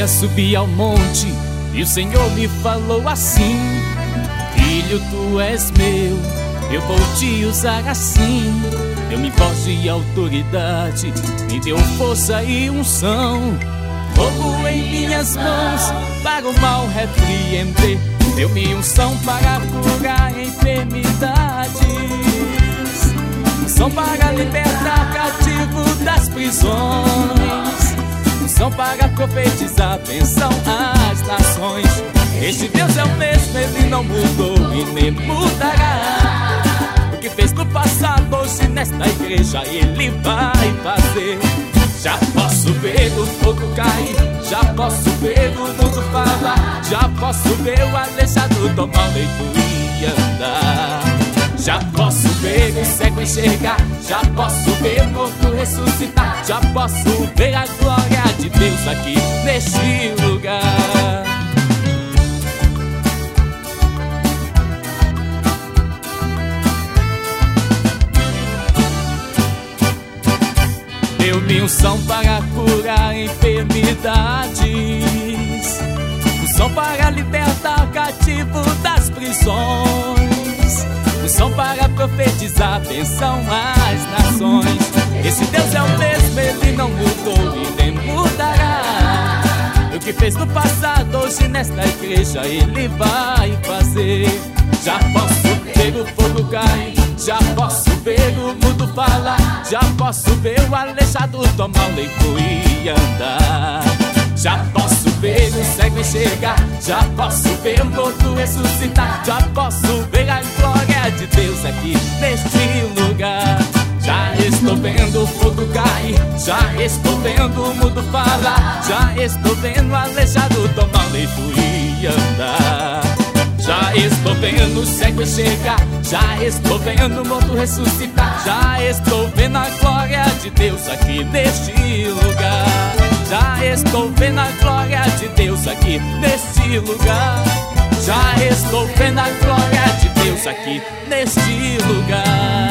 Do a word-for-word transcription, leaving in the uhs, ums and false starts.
dia subi ao monte e o Senhor me falou assim: filho, tu és meu, eu vou te usar assim. Deu-me voz e autoridade, me deu força e unção. Fogo em minhas mãos para o mal repreender. Deu-me unção para curar enfermidades, unção para libertar cativo das prisões, unção para profetizar bênção às nações. Este Deus é o mesmo, Ele não mudou e nem mudará. O que fez no passado, hoje nesta igreja Ele vai fazer. Já posso ver o fogo cair, já posso ver o mundo falar, já posso ver o aleijado tomar o leito e andar. Já posso ver o cego enxergar, já posso ver o morto ressuscitar, já posso ver a glória de Deus aqui neste lugar. Deu-me unção para curar enfermidades, unção para libertar cativo das prisões, unção para profetizar bênção às nações. Esse Deus é o mesmo, Ele não mudou e nem mudará. O que fez no passado, hoje nesta igreja Ele vai fazer. Já posso ver o fogo cair, já posso ver o mundo falar, já posso ver o aleijado tomar o leito e andar. Já posso ver o cego enxergar, já posso ver o morto ressuscitar, já posso ver a glória de Deus aqui neste lugar. Já estou vendo o fogo cair, já estou vendo o mundo falar, já estou vendo o aleijado tomar o leito e andar. Já estou vendo o cego enxergar, já estou vendo o morto ressuscitar, já estou vendo a glória de Deus aqui neste lugar. Já estou vendo a glória de Deus aqui neste lugar. Já estou vendo a glória de Deus aqui neste lugar.